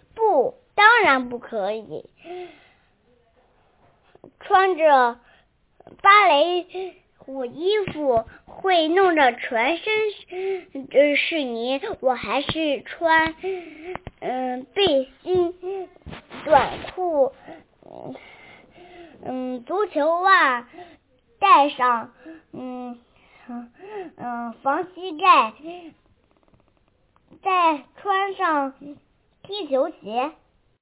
不，当然不可以。穿着芭蕾舞衣服会弄得全身是泥，我还是穿背心、短裤、足球袜，带上防膝盖，再穿上踢球鞋。